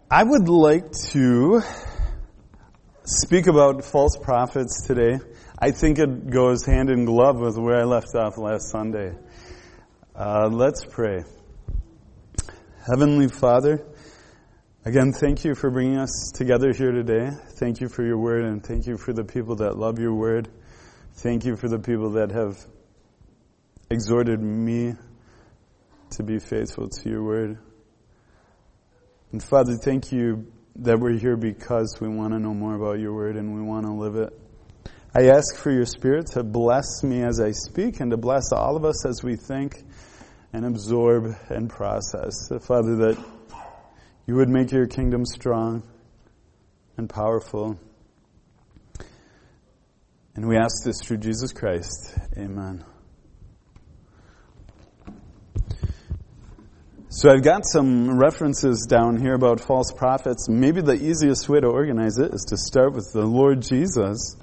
I would like to speak about false prophets today. I think it goes hand in glove with where I left off last Sunday. Let's pray. Heavenly Father, again, thank you for bringing us together here today. Thank you for your word, and thank you for the people that love your word. Thank you for the people that have exhorted me to be faithful to your word. And Father, thank you that we're here because we want to know more about your word and we want to live it. I ask for your Spirit to bless me as I speak and to bless all of us as we think and absorb and process. Father, that you would make your kingdom strong and powerful. And we ask this through Jesus Christ. Amen. So I've got some references down here about false prophets. Maybe the easiest way to organize it is to start with the Lord Jesus.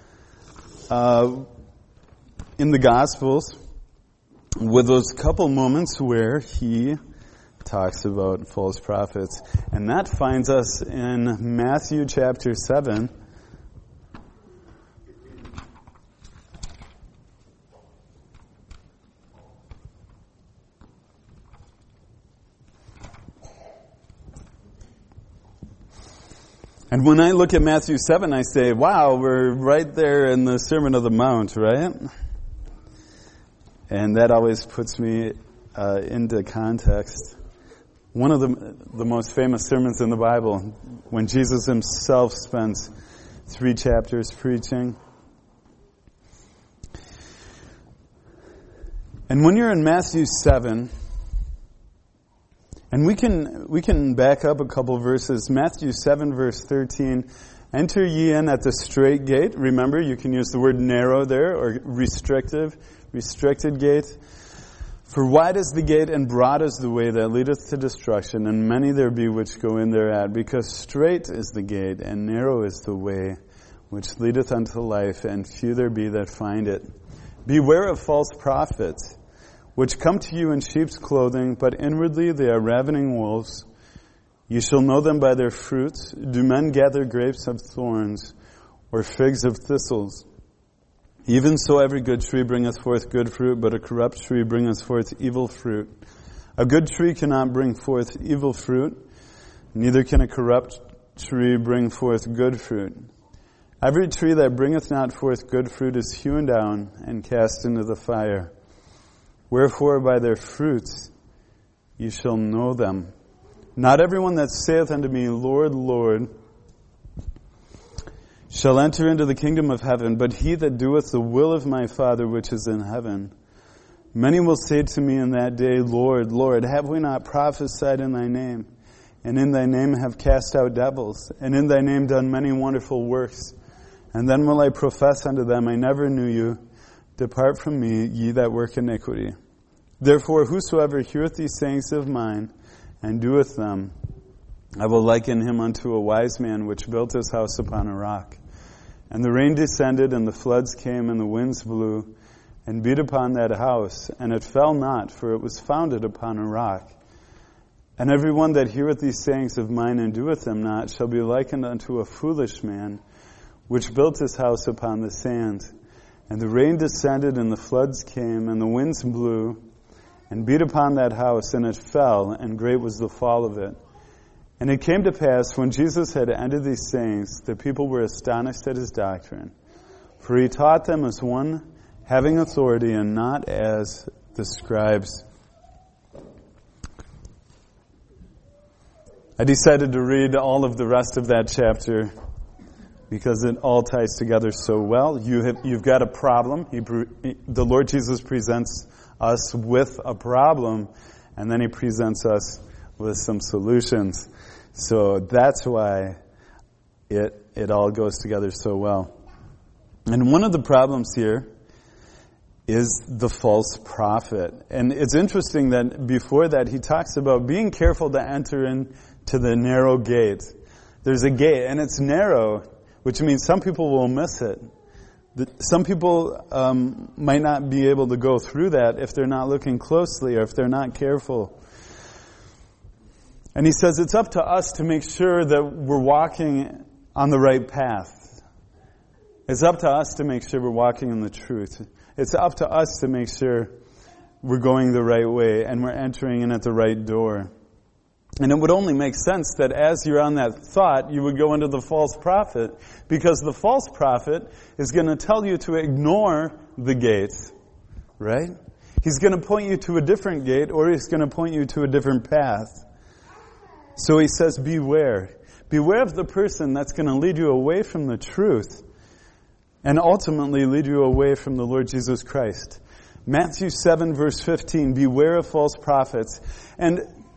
In the Gospels, with those couple moments where he talks about false prophets. And that finds us in Matthew chapter 7. And when I look at Matthew 7, I say, wow, we're right there in the Sermon on the Mount, right? And that always puts me into context. One of the most famous sermons in the Bible, when Jesus himself spends 3 chapters preaching. And when you're in Matthew 7, and we can back up a couple verses. Matthew 7, verse 13. Enter ye in at the strait gate. Remember, you can use the word narrow there, or restricted gate. For wide is the gate, and broad is the way that leadeth to destruction, and many there be which go in thereat. Because strait is the gate, and narrow is the way which leadeth unto life, and few there be that find it. Beware of false prophets, which come to you in sheep's clothing, but inwardly they are ravening wolves. You shall know them by their fruits. Do men gather grapes of thorns, or figs of thistles? Even so every good tree bringeth forth good fruit, but a corrupt tree bringeth forth evil fruit. A good tree cannot bring forth evil fruit, neither can a corrupt tree bring forth good fruit. Every tree that bringeth not forth good fruit is hewn down and cast into the fire. Wherefore by their fruits ye shall know them. Not everyone that saith unto me, Lord, Lord, shall enter into the kingdom of heaven, but he that doeth the will of my Father which is in heaven. Many will say to me in that day, Lord, Lord, have we not prophesied in thy name? And in thy name have cast out devils, and in thy name done many wonderful works. And then will I profess unto them, I never knew you. Depart from me, ye that work iniquity. Therefore, whosoever heareth these sayings of mine, and doeth them, I will liken him unto a wise man which built his house upon a rock. And the rain descended, and the floods came, and the winds blew, and beat upon that house, and it fell not, for it was founded upon a rock. And every one that heareth these sayings of mine, and doeth them not, shall be likened unto a foolish man, which built his house upon the sand. And the rain descended, and the floods came, and the winds blew, and beat upon that house, and it fell, and great was the fall of it. And it came to pass, when Jesus had ended these sayings, the people were astonished at his doctrine. For he taught them as one having authority, and not as the scribes. I decided to read all of the rest of that chapter because it all ties together so well. You've got a problem. The Lord Jesus presents us with a problem, and then he presents us with some solutions. So that's why it all goes together so well. And one of the problems here is the false prophet. And it's interesting that before that he talks about being careful to enter into the narrow gate. There's a gate, and it's narrow, which means some people will miss it. Some people might not be able to go through that if they're not looking closely or if they're not careful. And he says it's up to us to make sure that we're walking on the right path. It's up to us to make sure we're walking in the truth. It's up to us to make sure we're going the right way and we're entering in at the right door. And it would only make sense that as you're on that thought, you would go into the false prophet, because the false prophet is going to tell you to ignore the gate, right? He's going to point you to a different gate, or he's going to point you to a different path. So he says, beware. Beware of the person that's going to lead you away from the truth and ultimately lead you away from the Lord Jesus Christ. Matthew 7 verse 15, beware of false prophets. And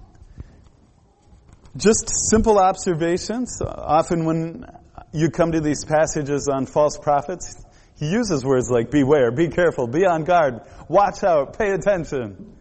just simple observations. Often when you come to these passages on false prophets, he uses words like beware, be careful, be on guard, watch out, pay attention.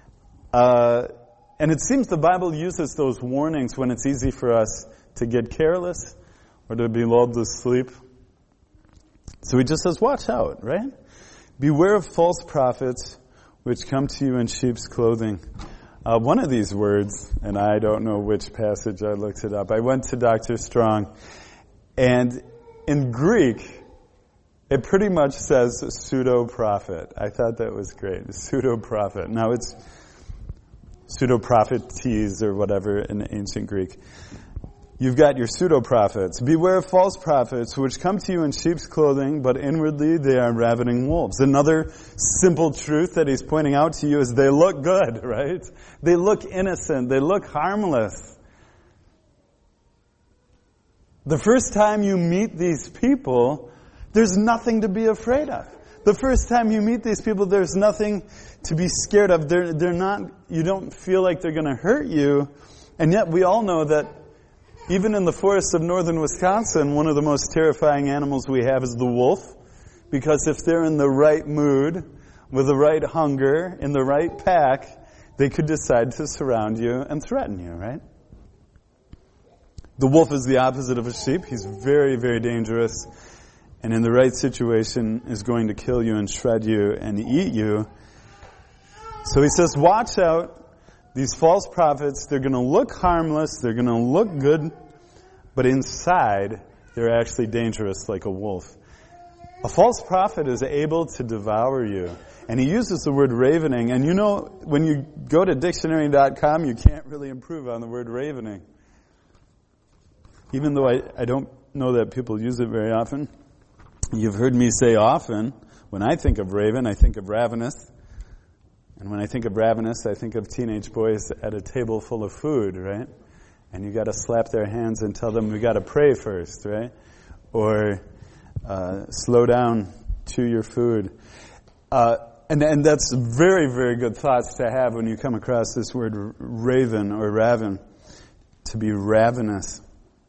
And it seems the Bible uses those warnings when it's easy for us to get careless or to be lulled to sleep. So he just says, watch out, right? Beware of false prophets which come to you in sheep's clothing. One of these words, and I don't know which passage, I looked it up. I went to Dr. Strong, and in Greek, it pretty much says pseudo-prophet. I thought that was great, pseudo-prophet. Now it's pseudo-prophetes or whatever in ancient Greek. You've got your pseudo-prophets. Beware of false prophets which come to you in sheep's clothing, but inwardly they are ravening wolves. Another simple truth that he's pointing out to you is they look good, right? They look innocent. They look harmless. The first time you meet these people, there's nothing to be afraid of. The first time you meet these people, there's nothing to be scared of. They're not, you don't feel like they're going to hurt you. And yet we all know that even in the forests of northern Wisconsin, one of the most terrifying animals we have is the wolf. Because if they're in the right mood, with the right hunger, in the right pack, they could decide to surround you and threaten you, right? The wolf is the opposite of a sheep. He's very, very dangerous. And in the right situation is going to kill you and shred you and eat you. So he says, watch out. These false prophets, they're going to look harmless, they're going to look good, but inside, they're actually dangerous like a wolf. A false prophet is able to devour you. And he uses the word ravening. And you know, when you go to dictionary.com, you can't really improve on the word ravening. Even though I don't know that people use it very often. You've heard me say often, when I think of raven, I think of ravenous. And when I think of ravenous, I think of teenage boys at a table full of food, right? And you got to slap their hands and tell them we got to pray first, right? Or slow down, chew your food. And that's very, very good thoughts to have when you come across this word raven or raven, to be ravenous.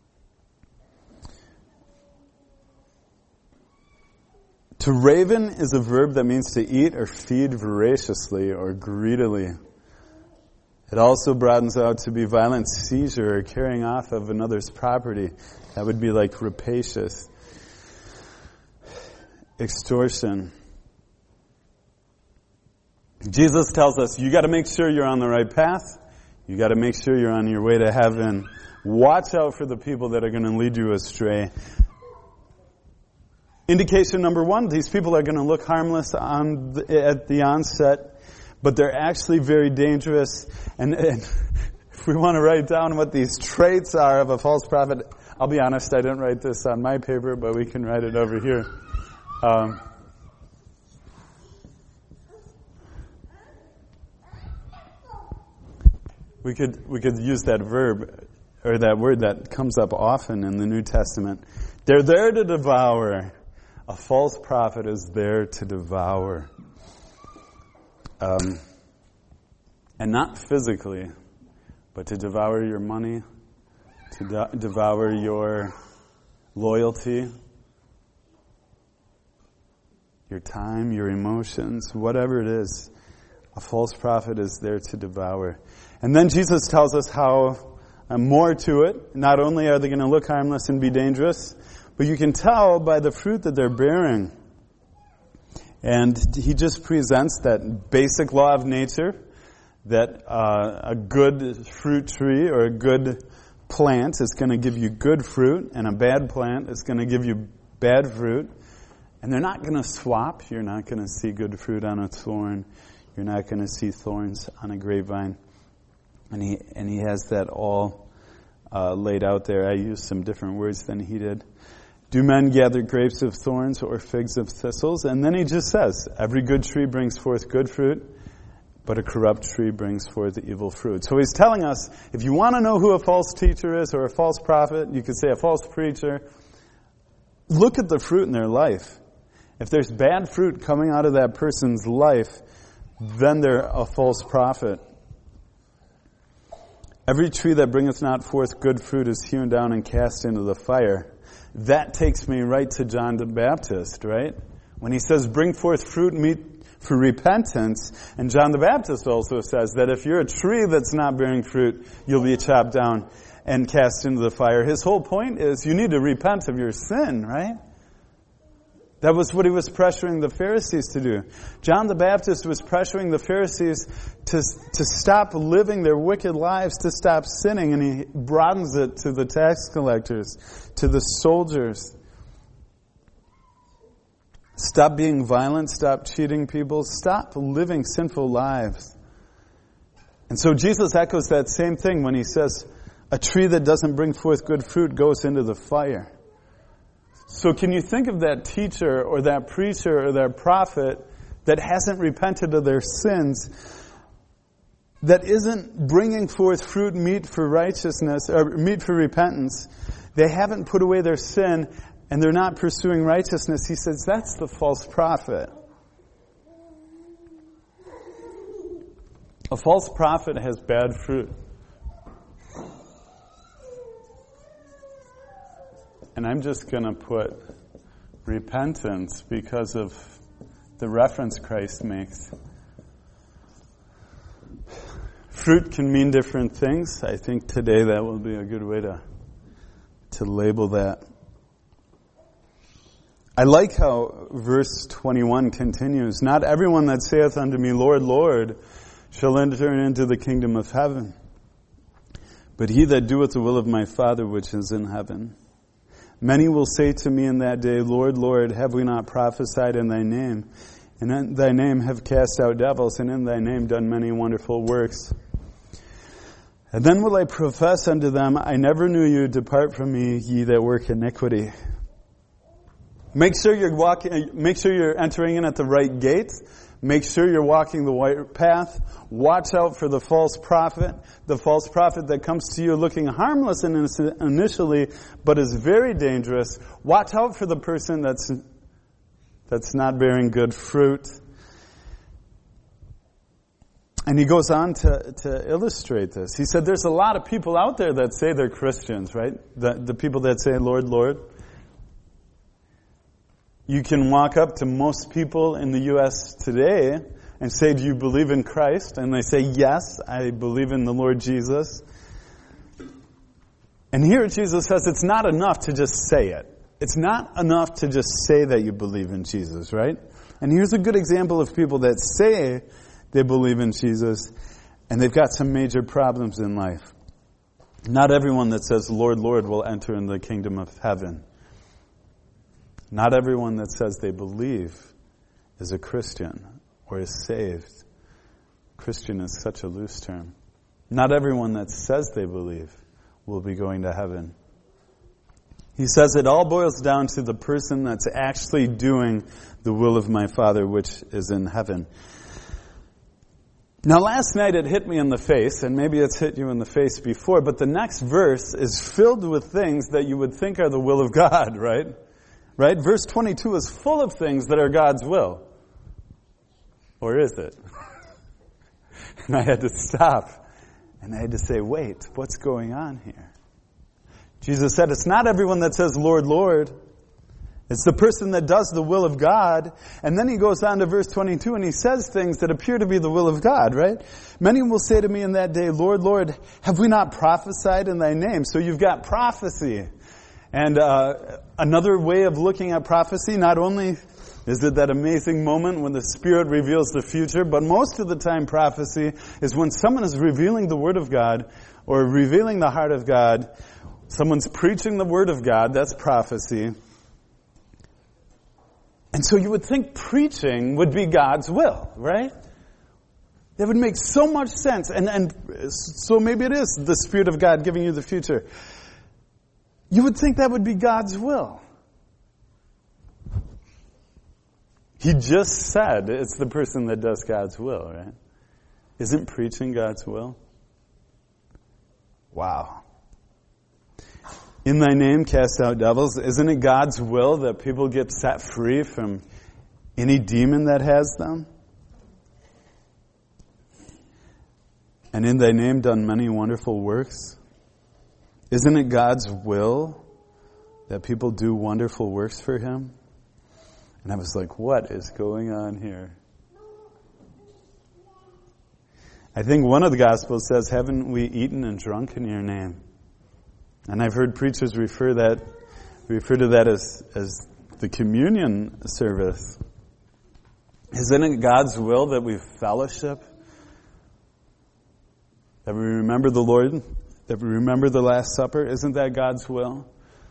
To raven is a verb that means to eat or feed voraciously or greedily. It also broadens out to be violent seizure or carrying off of another's property. That would be like rapacious. Extortion. Jesus tells us, you got to make sure you're on the right path. You got to make sure you're on your way to heaven. Watch out for the people that are going to lead you astray. Indication number one, these people are going to look harmless at the onset, but they're actually very dangerous. And if we want to write down what these traits are of a false prophet, I'll be honest, I didn't write this on my paper, but we can write it over here. We could use that verb, or that word that comes up often in the New Testament. They're there to devour. A false prophet is there to devour. And not physically, but to devour your money, to devour your loyalty, your time, your emotions, whatever it is. A false prophet is there to devour. And then Jesus tells us how more to it. Not only are they going to look harmless and be dangerous, but you can tell by the fruit that they're bearing. And he just presents that basic law of nature, that a good fruit tree or a good plant is going to give you good fruit, and a bad plant is going to give you bad fruit. And they're not going to swap. You're not going to see good fruit on a thorn. You're not going to see thorns on a grapevine. And he has that all laid out there. I used some different words than he did. Do men gather grapes of thorns or figs of thistles? And then he just says, every good tree brings forth good fruit, but a corrupt tree brings forth evil fruit. So he's telling us, if you want to know who a false teacher is or a false prophet, you could say a false preacher, look at the fruit in their life. If there's bad fruit coming out of that person's life, then they're a false prophet. Every tree that bringeth not forth good fruit is hewn down and cast into the fire. That takes me right to John the Baptist, right? When he says, bring forth fruit meet for repentance. And John the Baptist also says that if you're a tree that's not bearing fruit, you'll be chopped down and cast into the fire. His whole point is you need to repent of your sin, right? That was what he was pressuring the Pharisees to do. John the Baptist was pressuring the Pharisees to stop living their wicked lives, to stop sinning, and he broadens it to the tax collectors, to the soldiers. Stop being violent, stop cheating people, stop living sinful lives. And so Jesus echoes that same thing when he says, a tree that doesn't bring forth good fruit goes into the fire. So can you think of that teacher or that preacher or that prophet that hasn't repented of their sins, that isn't bringing forth fruit meet for righteousness, or meet for repentance? They haven't put away their sin and they're not pursuing righteousness. He says that's the false prophet. A false prophet has bad fruit. And I'm just going to put repentance because of the reference Christ makes. Fruit can mean different things. I think today that will be a good way to label that. I like how verse 21 continues. Not everyone that saith unto me, Lord, Lord, shall enter into the kingdom of heaven, but he that doeth the will of my Father which is in heaven. Many will say to me in that day, Lord, Lord, have we not prophesied in thy name? And in thy name have cast out devils, and in thy name done many wonderful works. And then will I profess unto them, I never knew you, depart from me, ye that work iniquity. Make sure you're entering in at the right gate. Make sure you're walking the right path. Watch out for the false prophet that comes to you looking harmless initially, but is very dangerous. Watch out for the person that's not bearing good fruit. And he goes on to illustrate this. He said there's a lot of people out there that say they're Christians, right? The people that say, Lord, Lord. You can walk up to most people in the U.S. today and say, do you believe in Christ? And they say, yes, I believe in the Lord Jesus. And here Jesus says it's not enough to just say it. It's not enough to just say that you believe in Jesus, right? And here's a good example of people that say they believe in Jesus and they've got some major problems in life. Not everyone that says, Lord, Lord, will enter in the kingdom of heaven. Not everyone that says they believe is a Christian or is saved. Christian is such a loose term. Not everyone that says they believe will be going to heaven. He says it all boils down to the person that's actually doing the will of my Father which is in heaven. Now last night it hit me in the face, and maybe it's hit you in the face before, but the next verse is filled with things that you would think are the will of God, right? Right? Verse 22 is full of things that are God's will. Or is it? And I had to stop. And I had to say, wait, what's going on here? Jesus said, it's not everyone that says, Lord, Lord. It's the person that does the will of God. And then he goes on to verse 22 and he says things that appear to be the will of God, right? Many will say to me in that day, Lord, Lord, have we not prophesied in thy name? So you've got prophecy. And another way of looking at prophecy, not only Is it that amazing moment when the Spirit reveals the future? But most of the time, prophecy is when someone is revealing the Word of God or revealing the heart of God. Someone's preaching the Word of God. That's prophecy. And so you would think preaching would be God's will, right? That would make so much sense. And so maybe it is the Spirit of God giving you the future. You would think that would be God's will. He just said it's the person that does God's will, right? Isn't preaching God's will? Wow. In thy name cast out devils. Isn't it God's will that people get set free from any demon that has them? And in thy name done many wonderful works. Isn't it God's will that people do wonderful works for Him? And I was like, what is going on here? I think one of the Gospels says, haven't we eaten and drunk in your name? And I've heard preachers refer to that as the communion service. Isn't it God's will that we fellowship? That we remember the Lord? That we remember the Last Supper? Isn't that God's will?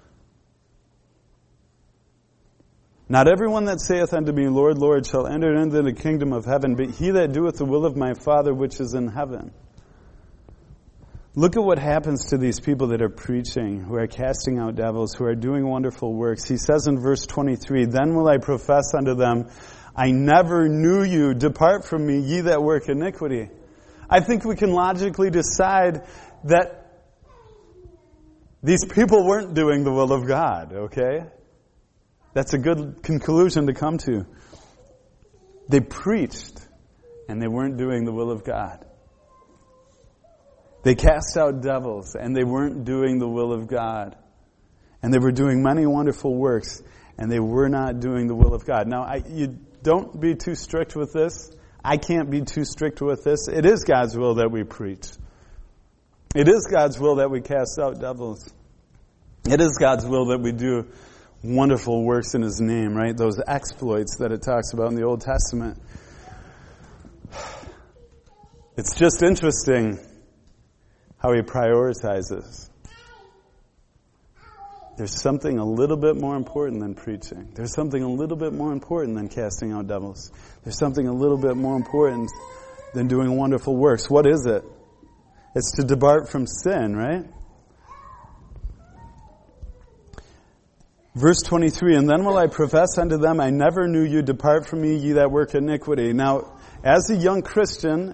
Not everyone that saith unto me, Lord, Lord, shall enter into the kingdom of heaven, but he that doeth the will of my Father which is in heaven. Look at what happens to these people that are preaching, who are casting out devils, who are doing wonderful works. He says in verse 23, Then will I profess unto them, I never knew you. Depart from me, ye that work iniquity. I think we can logically decide that these people weren't doing the will of God, okay? That's a good conclusion to come to. They preached, and they weren't doing the will of God. They cast out devils, and they weren't doing the will of God. And they were doing many wonderful works, and they were not doing the will of God. Now, you don't be too strict with this. I can't be too strict with this. It is God's will that we preach. It is God's will that we cast out devils. It is God's will that we do wonderful works in His name, right? Those exploits that it talks about in the Old Testament. It's just interesting how He prioritizes. There's something a little bit more important than preaching. There's something a little bit more important than casting out devils. There's something a little bit more important than doing wonderful works. What is it? It's to depart from sin, right? Verse 23, And then will I profess unto them, I never knew you, depart from me, ye that work iniquity. Now, as a young Christian,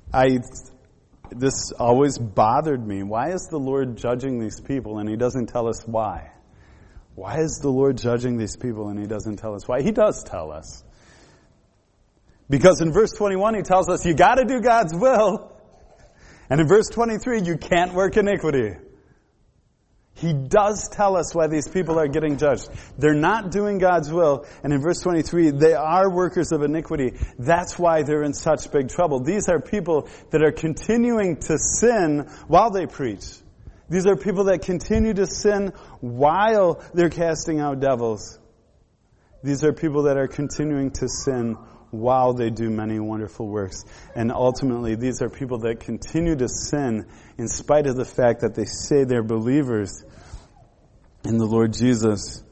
this always bothered me. Why is the Lord judging these people and He doesn't tell us why? Why is the Lord judging these people and He doesn't tell us why? He does tell us. Because in verse 21 He tells us you got to do God's will. And in verse 23 you can't work iniquity. He does tell us why these people are getting judged. They're not doing God's will. And in verse 23, they are workers of iniquity. That's why they're in such big trouble. These are people that are continuing to sin while they preach. These are people that continue to sin while they're casting out devils. These are people that are continuing to sin while they do many wonderful works. And ultimately, these are people that continue to sin in spite of the fact that they say they're believers in the Lord Jesus.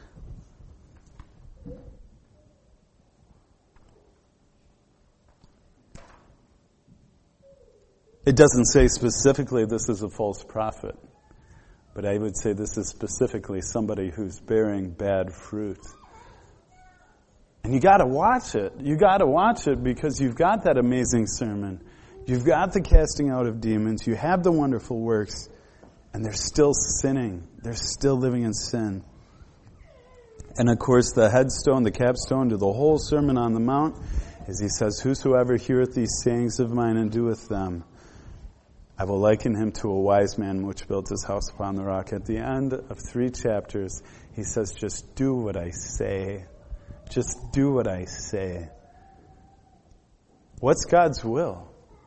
It doesn't say specifically this is a false prophet, but I would say this is specifically somebody who's bearing bad fruit. And you got to watch it. You got to watch it because you've got that amazing sermon. You've got the casting out of demons. You have the wonderful works. And they're still sinning. They're still living in sin. And of course, the headstone, the capstone to the whole Sermon on the Mount is He says, Whosoever heareth these sayings of mine and doeth them, I will liken him to a wise man which built his house upon the rock. At the end of 3 chapters, He says, just do what I say. Just do what I say. What's God's will?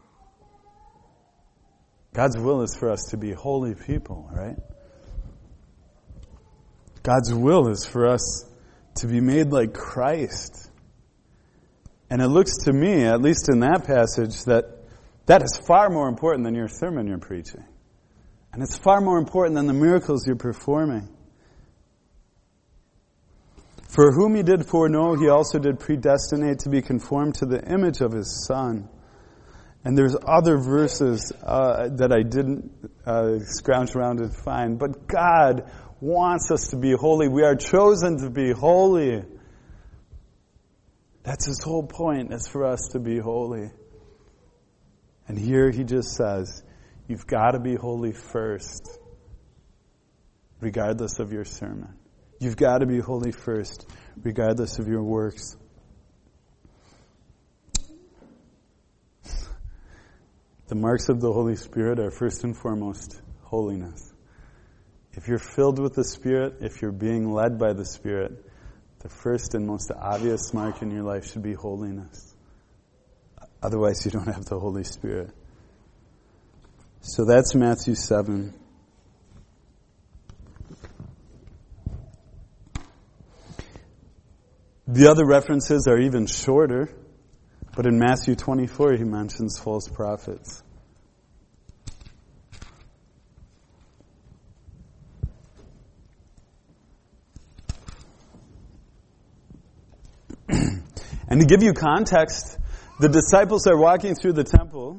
God's will is for us to be holy people, right? God's will is for us to be made like Christ. And it looks to me, at least in that passage, that is far more important than your sermon you're preaching. And it's far more important than the miracles you're performing. For whom he did foreknow, he also did predestinate to be conformed to the image of his Son. And there's other verses that I didn't scrounge around and find. But God wants us to be holy. We are chosen to be holy. That's his whole point, is for us to be holy. And here he just says, you've got to be holy first, regardless of your sermon. You've got to be holy first, regardless of your works. The marks of the Holy Spirit are first and foremost holiness. If you're filled with the Spirit, if you're being led by the Spirit, the first and most obvious mark in your life should be holiness. Otherwise, you don't have the Holy Spirit. So that's Matthew 7. The other references are even shorter, but in Matthew 24 he mentions false prophets. And to give you context, the disciples are walking through the temple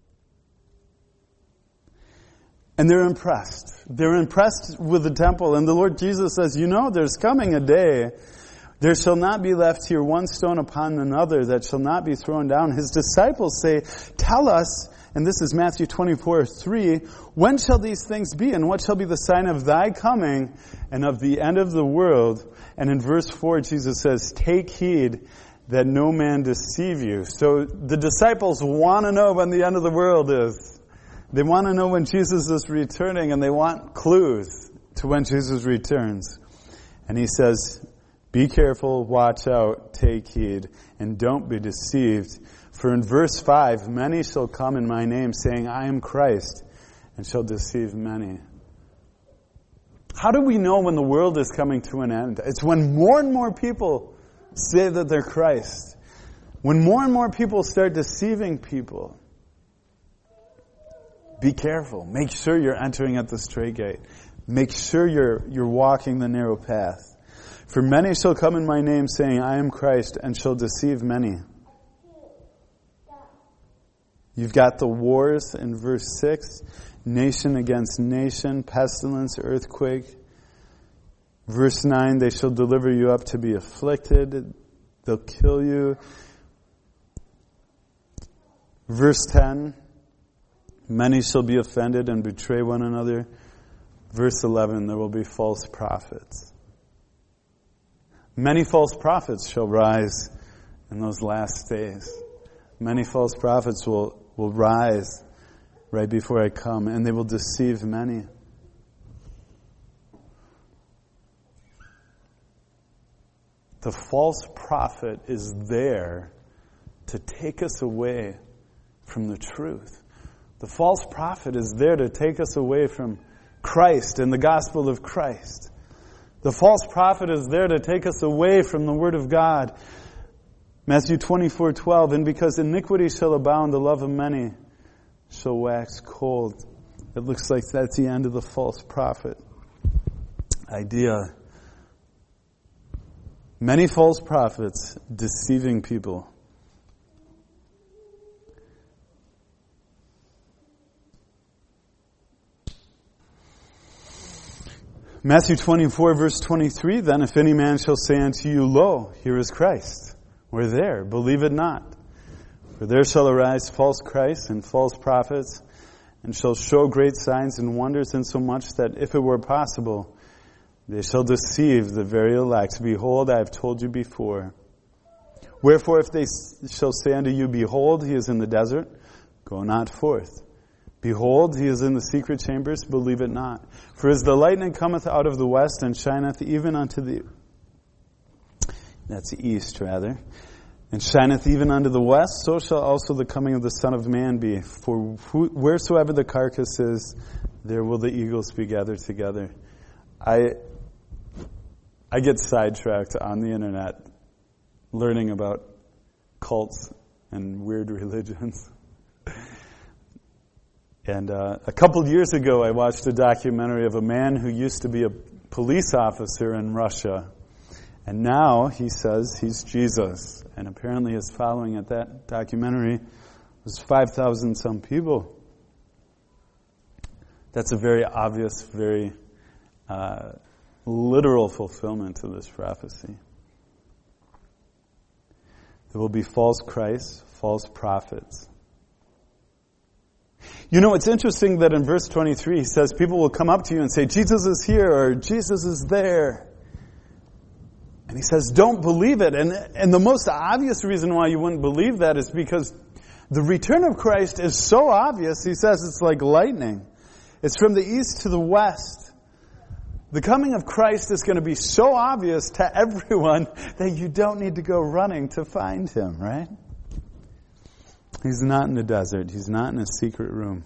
and they're impressed. They're impressed with the temple, and the Lord Jesus says, there's coming a day, there shall not be left here one stone upon another that shall not be thrown down. His disciples say, tell us, and this is Matthew 24:3, when shall these things be, and what shall be the sign of thy coming and of the end of the world? And in verse 4, Jesus says, take heed that no man deceive you. So the disciples want to know when the end of the world is. They want to know when Jesus is returning, and they want clues to when Jesus returns. And he says, be careful, watch out, take heed, and don't be deceived. For in verse 5, many shall come in my name, saying, I am Christ, and shall deceive many. How do we know when the world is coming to an end? It's when more and more people say that they're Christ. When more and more people start deceiving people. Be careful. Make sure you're entering at the straight gate. Make sure you're walking the narrow path. For many shall come in my name, saying, I am Christ, and shall deceive many. You've got the wars in verse 6. Nation against nation, pestilence, earthquake. Verse 9, they shall deliver you up to be afflicted. They'll kill you. Verse 10, many shall be offended and betray one another. Verse 11, there will be false prophets. Many false prophets shall rise in those last days. Many false prophets will rise right before I come, and they will deceive many. The false prophet is there to take us away from the truth. The false prophet is there to take us away from Christ and the gospel of Christ. The false prophet is there to take us away from the Word of God. Matthew 24:12, and because iniquity shall abound, the love of many shall wax cold. It looks like that's the end of the false prophet idea. Many false prophets deceiving people. Matthew 24, verse 23, then if any man shall say unto you, lo, here is Christ, or there, believe it not. For there shall arise false Christs and false prophets, and shall show great signs and wonders, insomuch that if it were possible, they shall deceive the very elect. Behold, I have told you before. Wherefore, if they shall say unto you, behold, he is in the desert, go not forth. Behold, he is in the secret chambers, believe it not. For as the lightning cometh out of the west, and shineth even unto the... That's the east, rather. And shineth even unto the west, so shall also the coming of the Son of Man be. For wheresoever the carcass is, there will the eagles be gathered together. I I get sidetracked on the internet learning about cults and weird religions. And a couple years ago, I watched a documentary of a man who used to be a police officer in Russia. And now he says he's Jesus. And apparently his following at that documentary was 5,000 some people. That's a very obvious, very literal fulfillment of this prophecy. There will be false Christs, false prophets. You know, it's interesting that in verse 23 he says people will come up to you and say, Jesus is here or Jesus is there. And he says, don't believe it. And the most obvious reason why you wouldn't believe that is because the return of Christ is so obvious, he says it's like lightning. It's from the east to the west. The coming of Christ is going to be so obvious to everyone that you don't need to go running to find him, right? He's not in the desert. He's not in a secret room.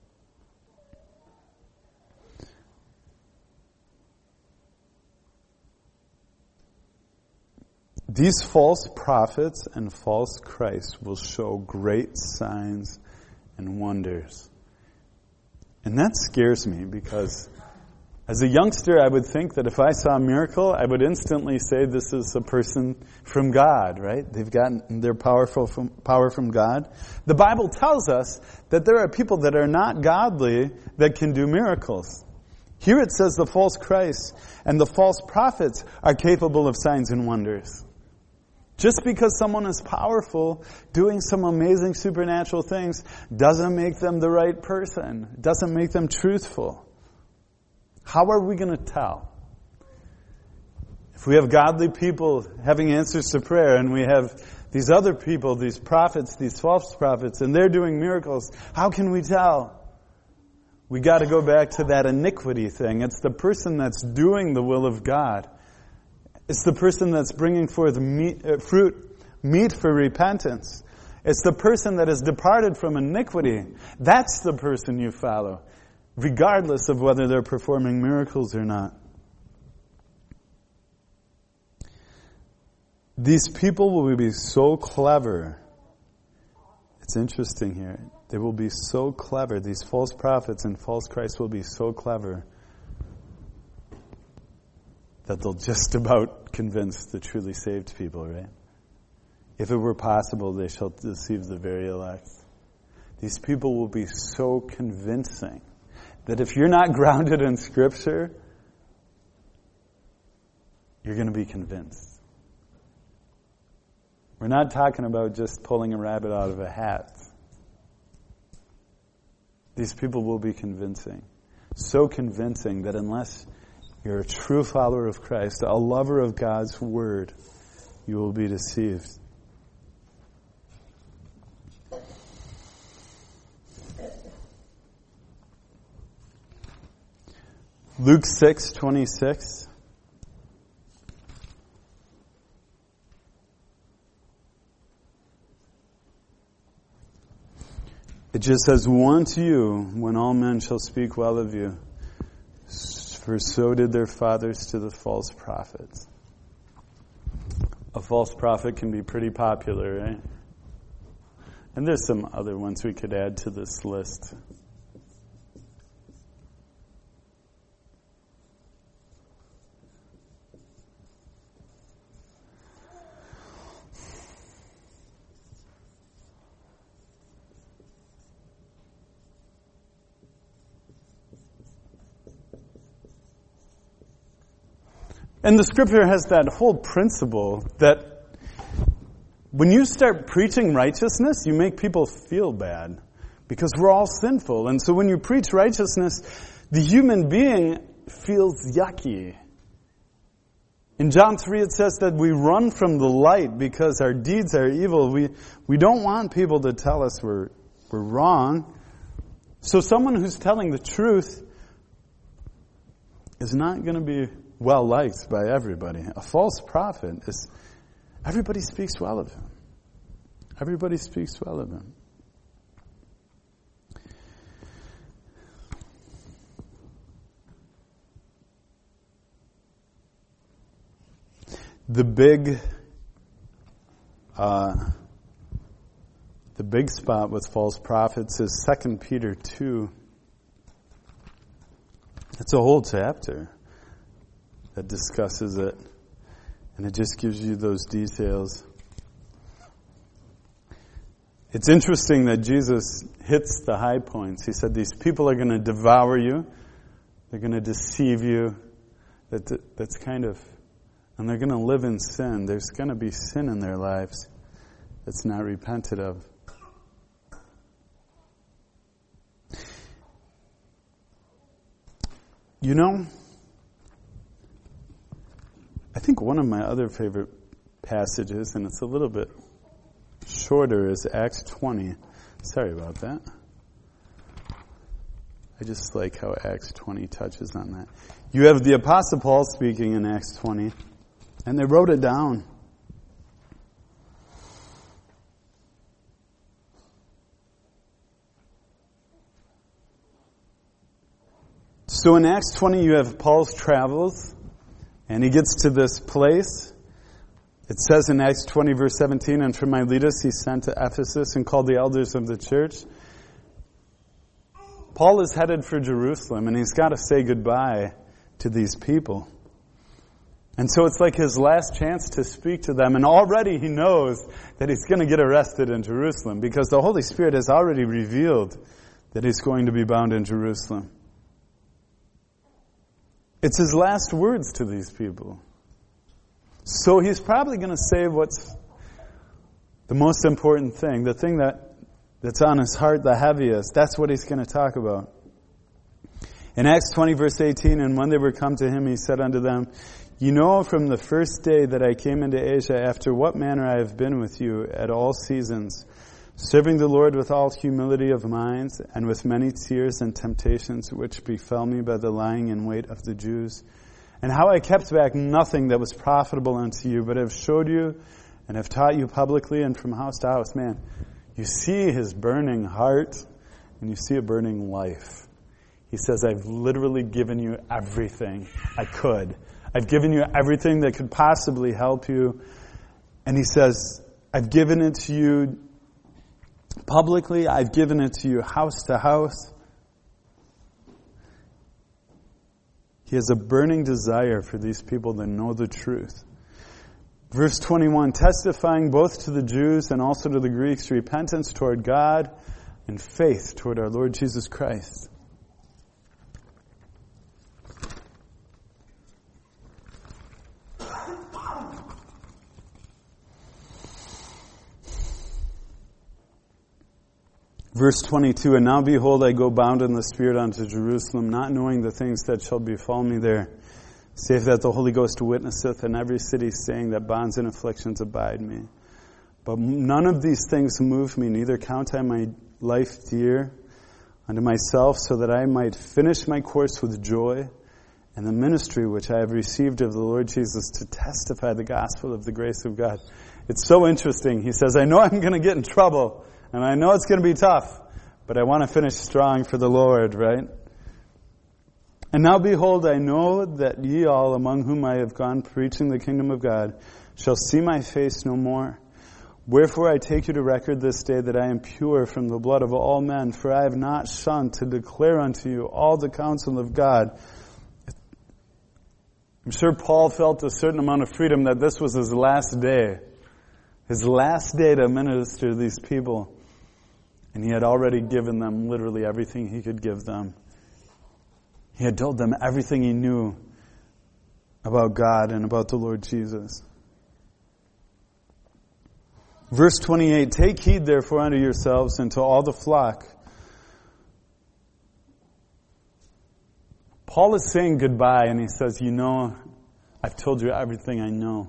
These false prophets and false Christs will show great signs and wonders. And that scares me because as a youngster, I would think that if I saw a miracle, I would instantly say this is a person from God, right? They've gotten their power from God. The Bible tells us that there are people that are not godly that can do miracles. Here it says the false Christs and the false prophets are capable of signs and wonders. Just because someone is powerful, doing some amazing supernatural things, doesn't make them the right person. Doesn't make them truthful. How are we going to tell? If we have godly people having answers to prayer, and we have these other people, these prophets, these false prophets, and they're doing miracles, how can we tell? We got to go back to that iniquity thing. It's the person that's doing the will of God. It's the person that's bringing forth meat for repentance. It's the person that has departed from iniquity. That's the person you follow, regardless of whether they're performing miracles or not. These people will be so clever. It's interesting here. They will be so clever. These false prophets and false Christs will be so clever that they'll just about convince the truly saved people, right? If it were possible, they shall deceive the very elect. These people will be so convincing that if you're not grounded in Scripture, you're going to be convinced. We're not talking about just pulling a rabbit out of a hat. These people will be convincing. So convincing that unless you're a true follower of Christ, a lover of God's Word, you will be deceived. Luke 6:26. It just says, "Woe unto you when all men shall speak well of you, for so did their fathers to the false prophets." A false prophet can be pretty popular, right? And there's some other ones we could add to this list. And the Scripture has that whole principle that when you start preaching righteousness, you make people feel bad because we're all sinful. And so when you preach righteousness, the human being feels yucky. In John 3 it says that we run from the light because our deeds are evil. We don't want people to tell us we're wrong. So someone who's telling the truth is not going to be well liked by everybody. A false prophet is, everybody speaks well of him. Everybody speaks well of him. The big spot with false prophets is 2 Peter 2. It's a whole chapter that discusses it, and it just gives you those details. It's interesting that Jesus hits the high points. He said these people are going to devour you, they're going to deceive you, that's kind of, and they're going to live in sin. There's going to be sin in their lives that's not repented of. You know, I think one of my other favorite passages, and it's a little bit shorter, is Acts 20. Sorry about that. I just like how Acts 20 touches on that. You have the Apostle Paul speaking in Acts 20, and they wrote it down. So in Acts 20, you have Paul's travels, and he gets to this place. It says in Acts 20, verse 17, and from Miletus he sent to Ephesus and called the elders of the church. Paul is headed for Jerusalem, and he's got to say goodbye to these people. And so it's like his last chance to speak to them, and already he knows that he's going to get arrested in Jerusalem because the Holy Spirit has already revealed that he's going to be bound in Jerusalem. It's his last words to these people. So he's probably going to say what's the most important thing, the thing that's on his heart the heaviest. That's what he's going to talk about. In Acts 20, verse 18, and when they were come to him, he said unto them, you know from the first day that I came into Asia, after what manner I have been with you at all seasons, serving the Lord with all humility of minds, and with many tears and temptations which befell me by the lying in wait of the Jews, and how I kept back nothing that was profitable unto you, but have showed you and have taught you publicly and from house to house. Man, you see his burning heart, and you see a burning life. He says, I've literally given you everything I could. I've given you everything that could possibly help you. And he says, I've given it to you publicly. I've given it to you house to house. He has a burning desire for these people to know the truth. Verse 21, testifying both to the Jews and also to the Greeks, repentance toward God and faith toward our Lord Jesus Christ. Verse 22, and now behold, I go bound in the Spirit unto Jerusalem, not knowing the things that shall befall me there, save that the Holy Ghost witnesseth in every city, saying that bonds and afflictions abide me. But none of these things move me, neither count I my life dear unto myself, so that I might finish my course with joy, and the ministry which I have received of the Lord Jesus to testify the gospel of the grace of God. It's so interesting. He says, I know I'm going to get in trouble, and I know it's going to be tough, but I want to finish strong for the Lord, right? And now behold, I know that ye all among whom I have gone preaching the kingdom of God shall see my face no more. Wherefore I take you to record this day that I am pure from the blood of all men, for I have not shunned to declare unto you all the counsel of God. I'm sure Paul felt a certain amount of freedom that this was his last day to minister to these people. And he had already given them literally everything he could give them. He had told them everything he knew about God and about the Lord Jesus. Verse 28, take heed therefore unto yourselves and to all the flock. Paul is saying goodbye, and he says, you know, I've told you everything I know.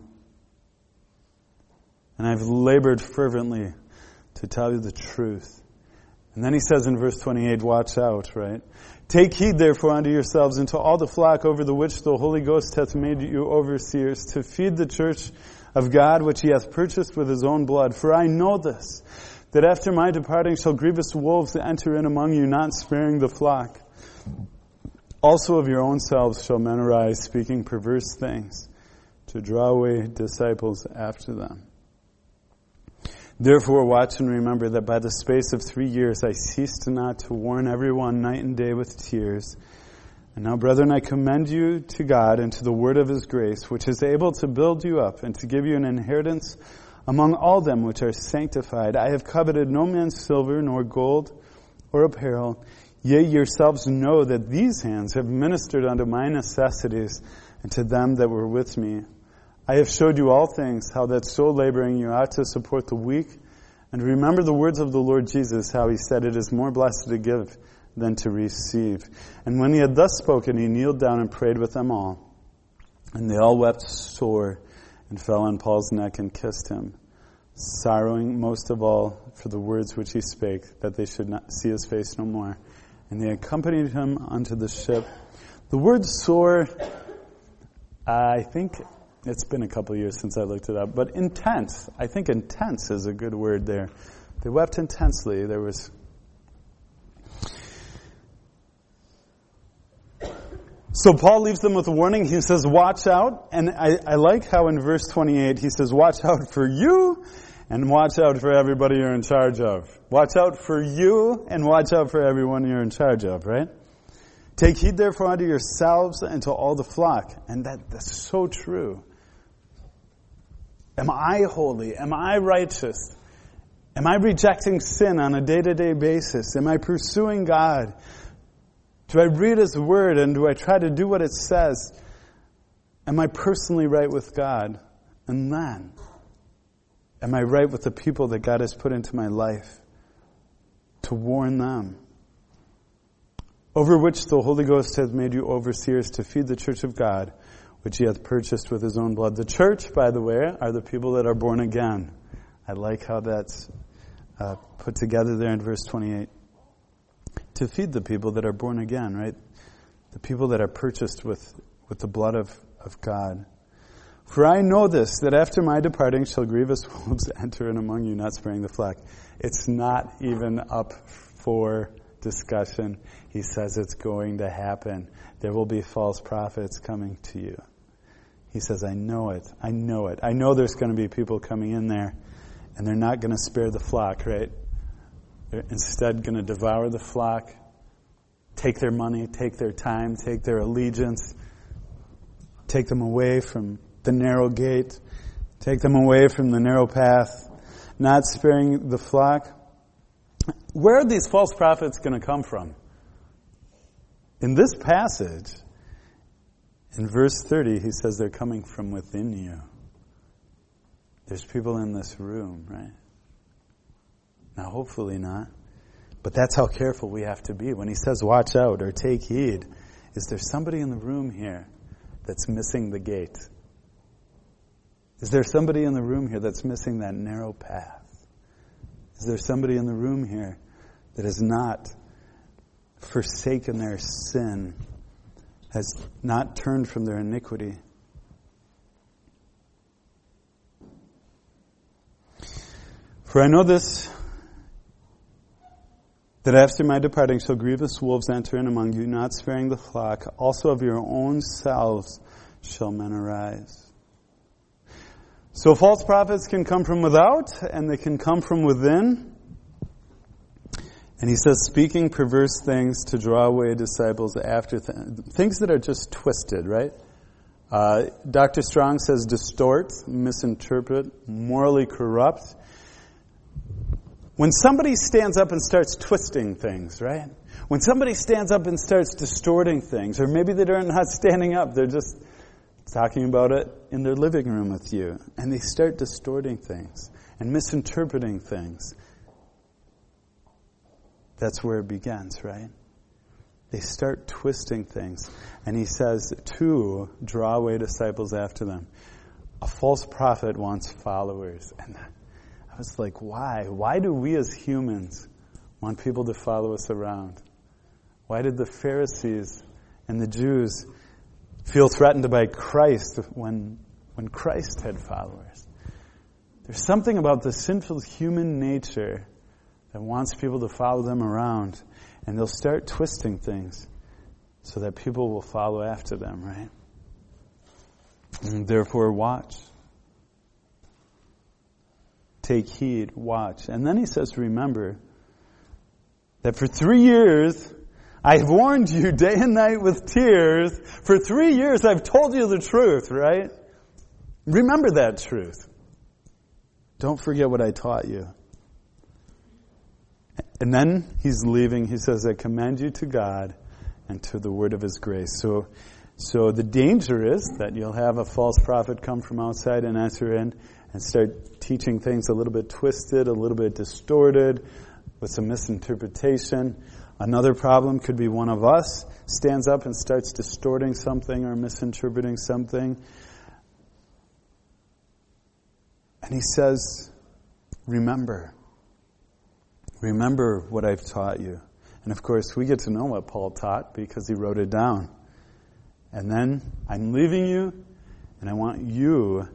And I've labored fervently to tell you the truth. And then he says in verse 28, watch out, right? Take heed therefore unto yourselves and to all the flock over the which the Holy Ghost hath made you overseers, to feed the church of God which he hath purchased with his own blood. For I know this, that after my departing shall grievous wolves enter in among you, not sparing the flock. Also of your own selves shall men arise, speaking perverse things, to draw away disciples after them. Therefore watch and remember that by the space of 3 years I ceased not to warn everyone night and day with tears. And now, brethren, I commend you to God and to the word of his grace, which is able to build you up and to give you an inheritance among all them which are sanctified. I have coveted no man's silver nor gold or apparel. Yea, yourselves know that these hands have ministered unto my necessities and to them that were with me. I have showed you all things, how that so laboring you ought to support the weak. And remember the words of the Lord Jesus, how he said, it is more blessed to give than to receive. And when he had thus spoken, he kneeled down and prayed with them all. And they all wept sore and fell on Paul's neck and kissed him, sorrowing most of all for the words which he spake, that they should not see his face no more. And they accompanied him unto the ship. The word sore, I think it's been a couple of years since I looked it up, but intense. I think intense is a good word there. They wept intensely. There was... So Paul leaves them with a warning. He says, watch out. And I like how in verse 28 he says, watch out for you and watch out for everybody you're in charge of. Watch out for you and watch out for everyone you're in charge of, right? Take heed therefore unto yourselves and to all the flock. And that's so true. Am I holy? Am I righteous? Am I rejecting sin on a day-to-day basis? Am I pursuing God? Do I read his word and do I try to do what it says? Am I personally right with God? And then, am I right with the people that God has put into my life to warn them? Over which the Holy Ghost hath made you overseers to feed the church of God, which he hath purchased with his own blood. The church, by the way, are the people that are born again. I like how that's put together there in verse 28. To feed the people that are born again, right? The people that are purchased with the blood of God. For I know this, that after my departing shall grievous wolves enter in among you, not sparing the flock. It's not even up for discussion. He says it's going to happen. There will be false prophets coming to you. He says, I know it. I know it. I know there's going to be people coming in there, and they're not going to spare the flock, right? They're instead going to devour the flock, take their money, take their time, take their allegiance, take them away from the narrow gate, take them away from the narrow path, not sparing the flock. Where are these false prophets going to come from? In this passage, in verse 30, he says they're coming from within you. There's people in this room, right? Now, hopefully not. But that's how careful we have to be. When he says watch out or take heed, is there somebody in the room here that's missing the gate? Is there somebody in the room here that's missing that narrow path? Is there somebody in the room here that has not forsaken their sin, has not turned from their iniquity? For I know this, that after my departing shall grievous wolves enter in among you, not sparing the flock. Also of your own selves shall men arise. So false prophets can come from without, and they can come from within. And he says, speaking perverse things to draw away disciples after things that are just twisted, right? Dr. Strong says distort, misinterpret, morally corrupt. When somebody stands up and starts twisting things, right? When somebody stands up and starts distorting things, or maybe they're not standing up, they're just talking about it in their living room with you, and they start distorting things and misinterpreting things. That's where it begins, right? They start twisting things. And he says to draw away disciples after them. A false prophet wants followers. And I was like, why? Why do we as humans want people to follow us around? Why did the Pharisees and the Jews feel threatened by Christ when Christ had followers? There's something about the sinful human nature that wants people to follow them around, and they'll start twisting things so that people will follow after them, right? Therefore watch. Take heed, watch. And then he says, remember that for 3 years I have warned you day and night with tears. For 3 years I've told you the truth, right? Remember that truth. Don't forget what I taught you. And then he's leaving. He says, I commend you to God and to the word of his grace. So the danger is that you'll have a false prophet come from outside and enter in and start teaching things a little bit twisted, a little bit distorted, with some misinterpretation. Another problem could be one of us stands up and starts distorting something or misinterpreting something. And he says, remember what I've taught you. And of course, we get to know what Paul taught because he wrote it down. And then, I'm leaving you, and I want you.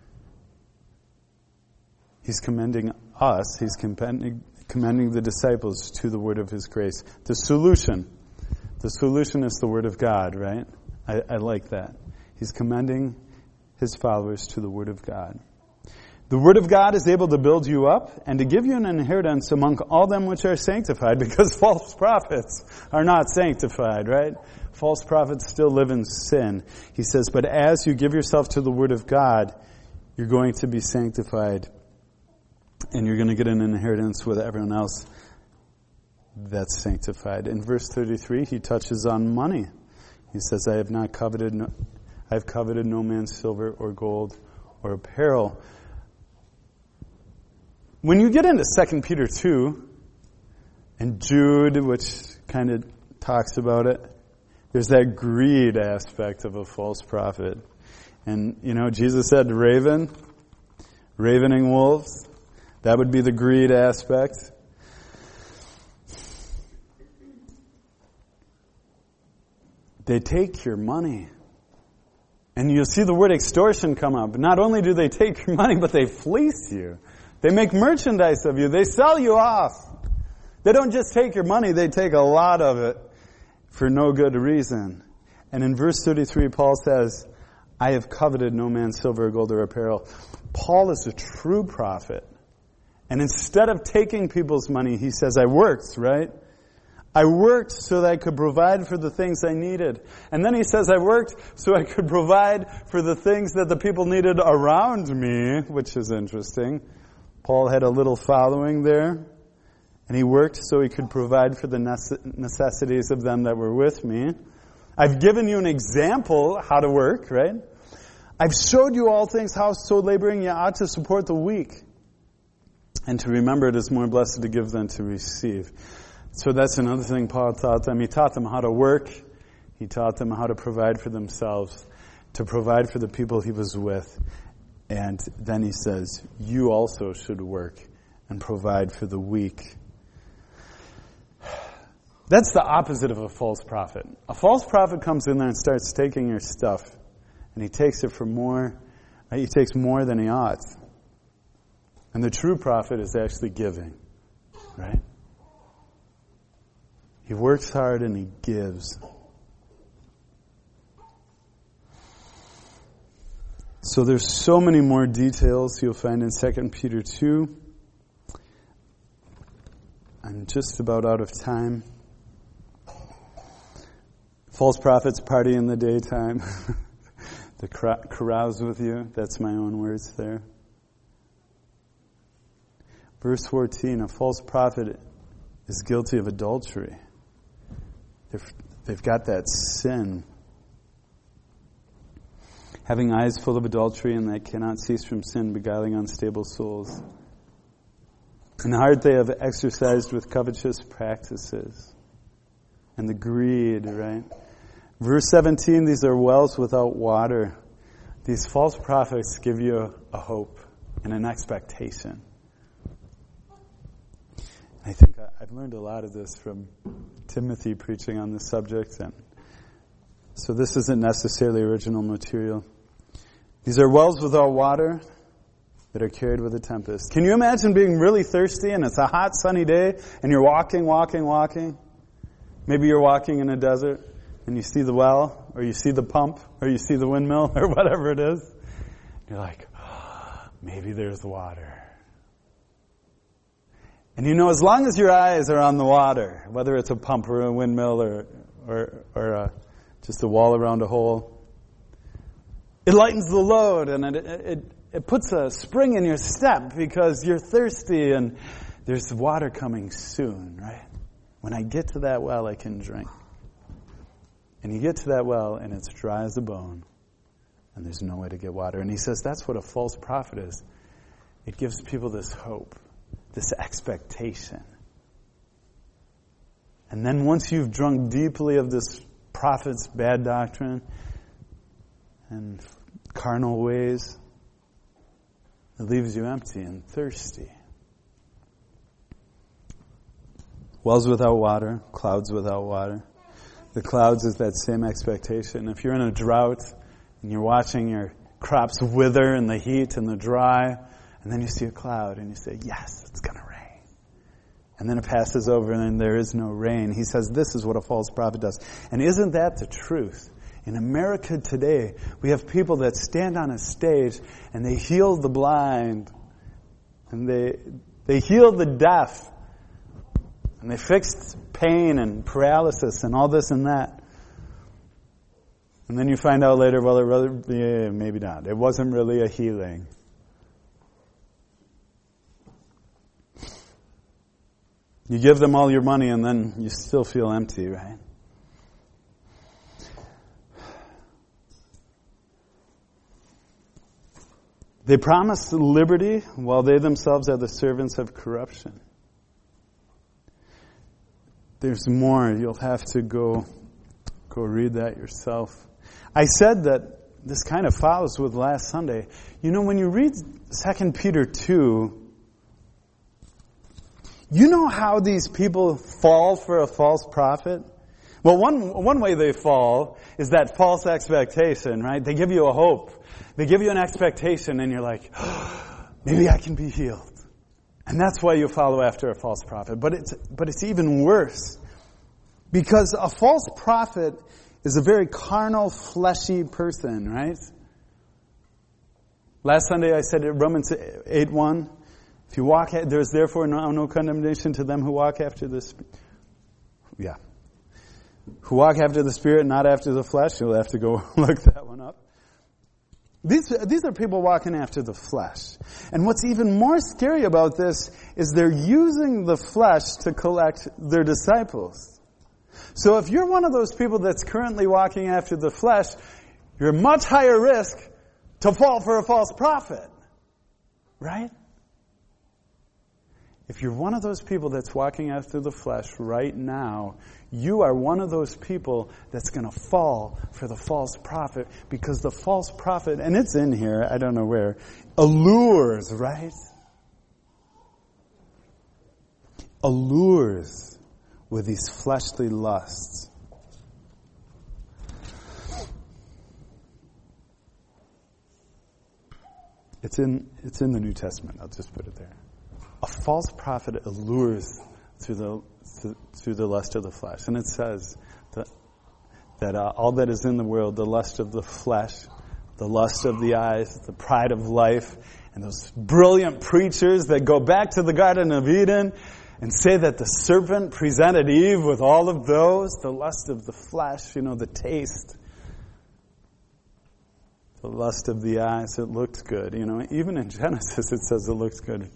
He's commending us, he's commending the disciples to the word of his grace. The solution is the word of God, right? I like that. He's commending his followers to the word of God. The word of God is able to build you up and to give you an inheritance among all them which are sanctified, because false prophets are not sanctified, right? False prophets still live in sin. He says, but as you give yourself to the word of God, you're going to be sanctified and you're going to get an inheritance with everyone else that's sanctified. In verse 33, he touches on money. He says, I have coveted no man's silver or gold or apparel. When you get into 2 Peter 2 and Jude, which kind of talks about it, there's that greed aspect of a false prophet. And, Jesus said ravening wolves. That would be the greed aspect. They take your money. And you'll see the word extortion come up. Not only do they take your money, but they fleece you. They make merchandise of you. They sell you off. They don't just take your money, they take a lot of it for no good reason. And in verse 33, Paul says, I have coveted no man's silver or gold or apparel. Paul is a true prophet. And instead of taking people's money, he says, I worked, right? I worked so that I could provide for the things I needed. And then he says, I worked so I could provide for the things that the people needed around me, which is interesting. Paul had a little following there. And he worked so he could provide for the necessities of them that were with me. I've given you an example how to work, right? I've showed you all things, how so laboring you ought to support the weak. And to remember it is more blessed to give than to receive. So that's another thing Paul taught them. He taught them how to work. He taught them how to provide for themselves, to provide for the people he was with. And then he says, you also should work and provide for the weak. That's the opposite of a false prophet. A false prophet comes in there and starts taking your stuff. And he takes it for more. He takes more than he ought. And the true prophet is actually giving. Right? He works hard and he gives. So there's so many more details you'll find in 2 Peter 2. I'm just about out of time. False prophets party in the daytime. They carouse with you. That's my own words there. Verse 14, a false prophet is guilty of adultery. They've got that sin. Having eyes full of adultery and that cannot cease from sin, beguiling unstable souls. In the heart they have exercised with covetous practices. And the greed, right? Verse 17, these are wells without water. These false prophets give you a hope and an expectation. I think I've learned a lot of this from Timothy preaching on this subject. And so this isn't necessarily original material. These are wells without water that are carried with a tempest. Can you imagine being really thirsty and it's a hot sunny day and you're walking? Maybe you're walking in a desert and you see the well, or you see the pump, or you see the windmill, or whatever it is. You're like, oh, maybe there's water. And you know, as long as your eyes are on the water, whether it's a pump or a windmill or just a wall around a hole, it lightens the load and it puts a spring in your step because you're thirsty and there's water coming soon, right? When I get to that well, I can drink. And you get to that well and it's dry as a bone and there's no way to get water. And he says that's what a false prophet is. It gives people this hope, this expectation. And then once you've drunk deeply of this prophet's bad doctrine and carnal ways, it leaves you empty and thirsty. Wells without water, clouds without water. The clouds is that same expectation. If you're in a drought and you're watching your crops wither in the heat and the dry, and then you see a cloud and you say, yes, it's going to rain. And then it passes over and then there is no rain. He says this is what a false prophet does. And isn't that the truth? In America today, we have people that stand on a stage and they heal the blind. And they heal the deaf. And they fix pain and paralysis and all this and that. And then you find out later, well, maybe not. It wasn't really a healing. You give them all your money and then you still feel empty, right? They promise liberty while they themselves are the servants of corruption. There's more. You'll have to go read that yourself. I said that this kind of follows with last Sunday. You know, when you read 2 Peter 2, you know how these people fall for a false prophet? Well, one way they fall is that false expectation, right? They give you a hope. They give you an expectation and you're like, oh, maybe I can be healed. And that's why you follow after a false prophet. But it's even worse. Because a false prophet is a very carnal, fleshy person, right? Last Sunday I said in Romans 8:1, if you walk, there's therefore no condemnation to them who walk after the who walk after the Spirit, not after the flesh. You'll have to go look that one up. These are people walking after the flesh. And what's even more scary about this is they're using the flesh to collect their disciples. So if you're one of those people that's currently walking after the flesh, you're much higher risk to fall for a false prophet. Right? If you're one of those people that's walking after the flesh right now, you are one of those people that's going to fall for the false prophet, because the false prophet, and it's in here, I don't know where, allures, right? Allures with these fleshly lusts. It's in the New Testament. I'll just put it there. A false prophet allures through the lust of the flesh. And it says that all that is in the world, the lust of the flesh, the lust of the eyes, the pride of life, and those brilliant preachers that go back to the Garden of Eden and say that the serpent presented Eve with all of those, the lust of the flesh, the taste, the lust of the eyes, it looked good. Even in Genesis it says it looks good.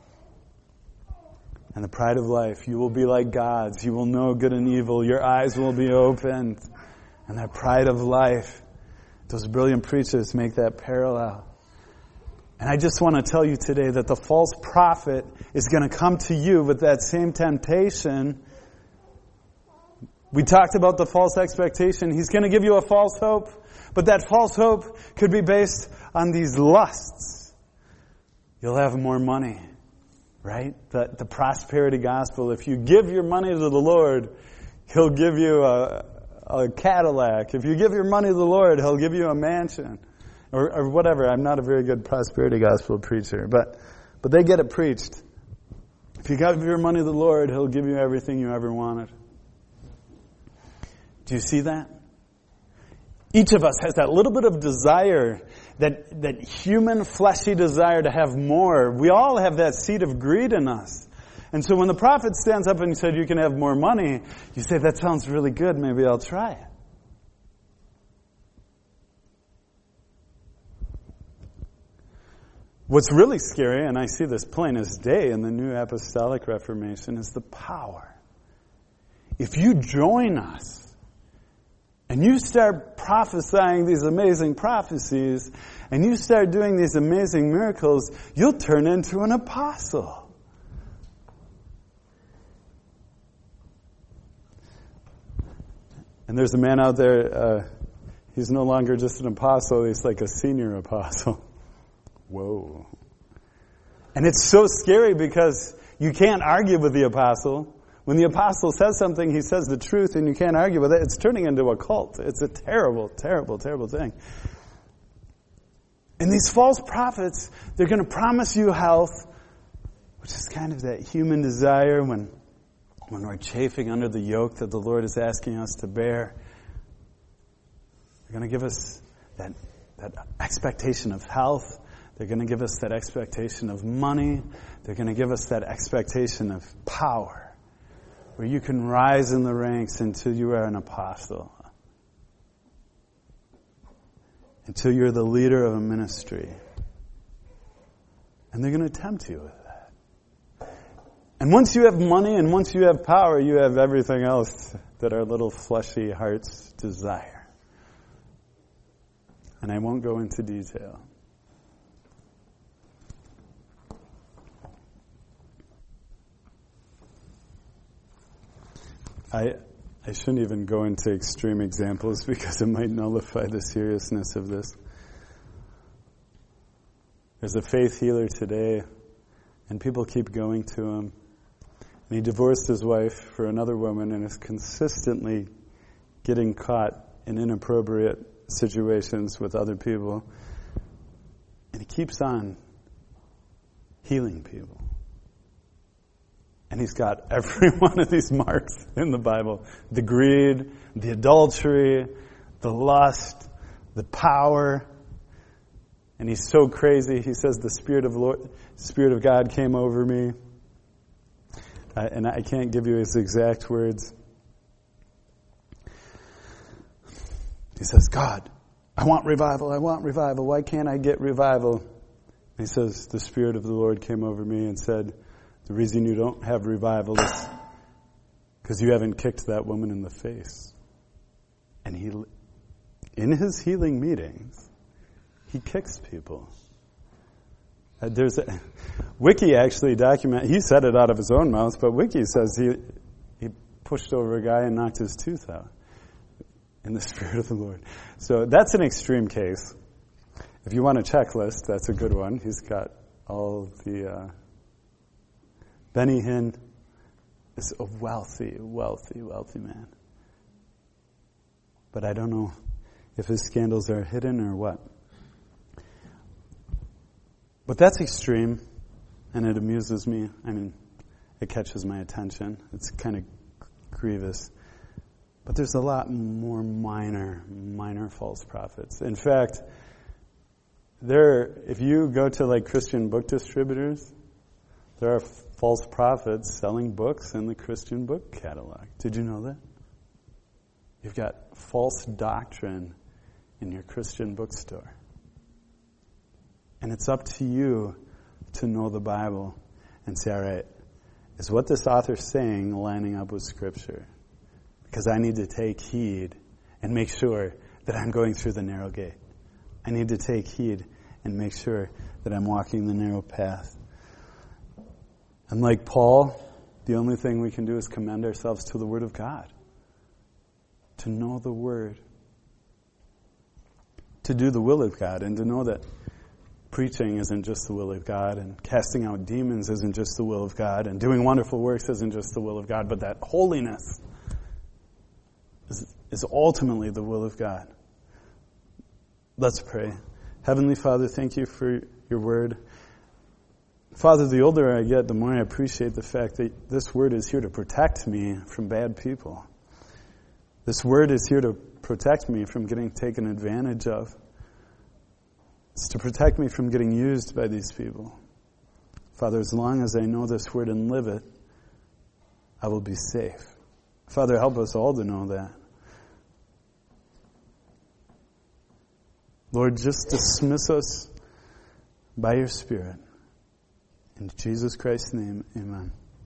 And the pride of life, you will be like gods. You will know good and evil. Your eyes will be opened. And that pride of life, those brilliant preachers make that parallel. And I just want to tell you today that the false prophet is going to come to you with that same temptation. We talked about the false expectation. He's going to give you a false hope. But that false hope could be based on these lusts. You'll have more money. Right? The prosperity gospel. If you give your money to the Lord, He'll give you a Cadillac. If you give your money to the Lord, He'll give you a mansion. Or whatever. I'm not a very good prosperity gospel preacher. But they get it preached. If you give your money to the Lord, He'll give you everything you ever wanted. Do you see that? Each of us has that little bit of desire, that human fleshy desire to have more. We all have that seed of greed in us. And so when the prophet stands up and he said, you can have more money, you say, that sounds really good, maybe I'll try it. What's really scary, and I see this plain as day in the New Apostolic Reformation, is the power. If you join us, and you start prophesying these amazing prophecies, and you start doing these amazing miracles, you'll turn into an apostle. And there's a man out there, he's no longer just an apostle, he's like a senior apostle. Whoa. And it's so scary because you can't argue with the apostle. When the apostle says something, he says the truth, and you can't argue with it. It's turning into a cult. It's a terrible, terrible, terrible thing. And these false prophets, they're going to promise you health, which is kind of that human desire when we're chafing under the yoke that the Lord is asking us to bear. They're going to give us that expectation of health. They're going to give us that expectation of money. They're going to give us that expectation of power, where you can rise in the ranks until you are an apostle, until you're the leader of a ministry. And they're going to tempt you with that. And once you have money and once you have power, you have everything else that our little fleshy hearts desire. And I won't go into detail. I shouldn't even go into extreme examples because it might nullify the seriousness of this. There's a faith healer today, and people keep going to him. And he divorced his wife for another woman and is consistently getting caught in inappropriate situations with other people. And he keeps on healing people. And he's got every one of these marks in the Bible. The greed, the adultery, the lust, the power. And he's so crazy. He says the Spirit of God came over me. And I can't give you his exact words. He says, God, I want revival. I want revival. Why can't I get revival? He says, the Spirit of the Lord came over me and said, the reason you don't have revival is because you haven't kicked that woman in the face. And in his healing meetings, he kicks people. Wiki actually he said it out of his own mouth, but Wiki says he pushed over a guy and knocked his tooth out in the Spirit of the Lord. So that's an extreme case. If you want a checklist, that's a good one. He's got all the... Benny Hinn is a wealthy, wealthy, wealthy man. But I don't know if his scandals are hidden or what. But that's extreme, and it amuses me. I mean, it catches my attention. It's kind of grievous. But there's a lot more minor false prophets. In fact, if you go to like Christian book distributors, there are false prophets selling books in the Christian book catalog. Did you know that? You've got false doctrine in your Christian bookstore. And it's up to you to know the Bible and say, all right, is what this author's saying lining up with Scripture? Because I need to take heed and make sure that I'm going through the narrow gate. I need to take heed and make sure that I'm walking the narrow path. And like Paul, the only thing we can do is commend ourselves to the Word of God. To know the Word. To do the will of God, and to know that preaching isn't just the will of God, and casting out demons isn't just the will of God, and doing wonderful works isn't just the will of God, but that holiness is ultimately the will of God. Let's pray. Heavenly Father, thank you for your Word. Father, the older I get, the more I appreciate the fact that this Word is here to protect me from bad people. This word is here to protect me from getting taken advantage of. It's to protect me from getting used by these people. Father, as long as I know this word and live it, I will be safe. Father, help us all to know that. Lord, just dismiss us by your Spirit. In Jesus Christ's name, amen.